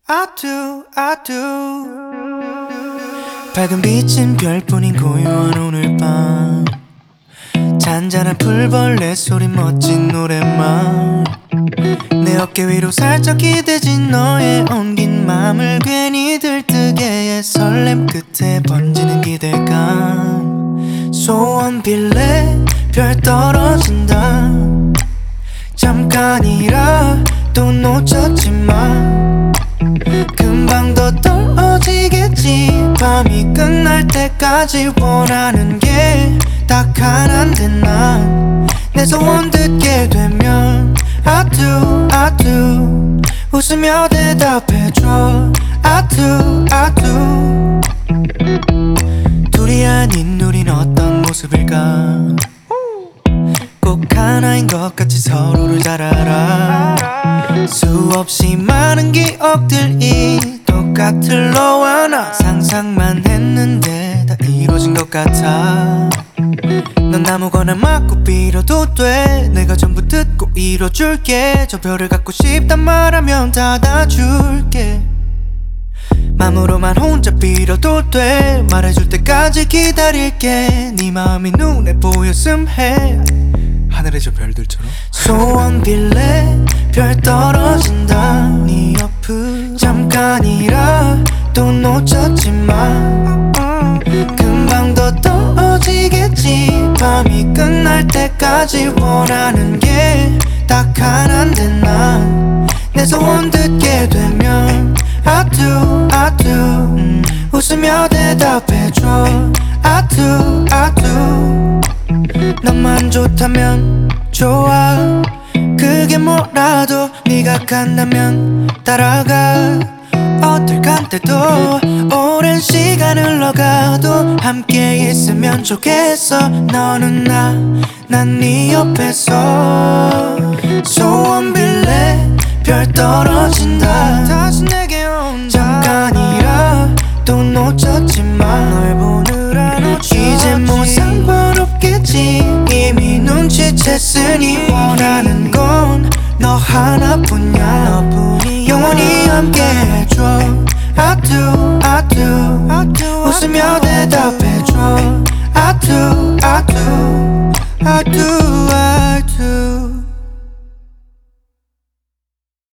I do, I do. 밝은 빛은 별뿐인 고요한 오늘 밤, 잔잔한 풀벌레 소리 멋진 노랫말, 내 어깨 위로 살짝 기대진 너의 엉긴 맘을 괜히 들뜨게 해. 설렘 끝에 번지는 기대감. 소원 빌래 별 떨어진다. 잠깐이라 또 놓쳤지만 금방 더 떨어지겠지. 밤이 끝날 때까지 원하는 게 딱 하나인데 난 내 소원 듣게 되면 I do, I do 웃으며 대답해줘. I do, I do. 둘이 아닌 우린 어떤 모습일까? 꼭 하나인 것 같이 서로를 잘 알아. 수없이 많은 기억들이 똑같을 너와 나. 상상만 했는데 다 이루어진 것 같아. 넌 아무거나 맞고 빌어도 돼. 내가 전부 듣고 이뤄줄게. 저 별을 갖고 싶단 말하면 닫아줄게. 맘으로만 혼자 빌어도 돼. 말해줄 때까지 기다릴게. 네 마음이 눈에 보였음 해. 하늘의 저 별들처럼. 소원 빌래 별 떨어진다. 네 옆을 잠깐이라 또 놓쳤지만 금방 더 떨어지겠지. 밤이 끝날 때까지 원하는 게 딱 하나인데 난 내 소원 듣게 되면 I do, I do 웃으며 대답해줘. I do, I do 너만 좋다면 좋아. 그게 뭐라도 네가 간다면 따라가. 어떨 간때도 오랜 시간 흘러가도 함께 있으면 좋겠어. 너는 난 네 옆에서. 소원 빌래 별 떨어진다. 다시 내게 온다. 잠깐이라 또 놓쳤지만 널 보느라 놓쳤지. 이제 뭐 상관없겠지. 이미 눈치챘으니 원하는 건 너 하나뿐이야. 영원히 함께 해줘. I do, I do 웃으며 대답해줘. I do, I do I do, I do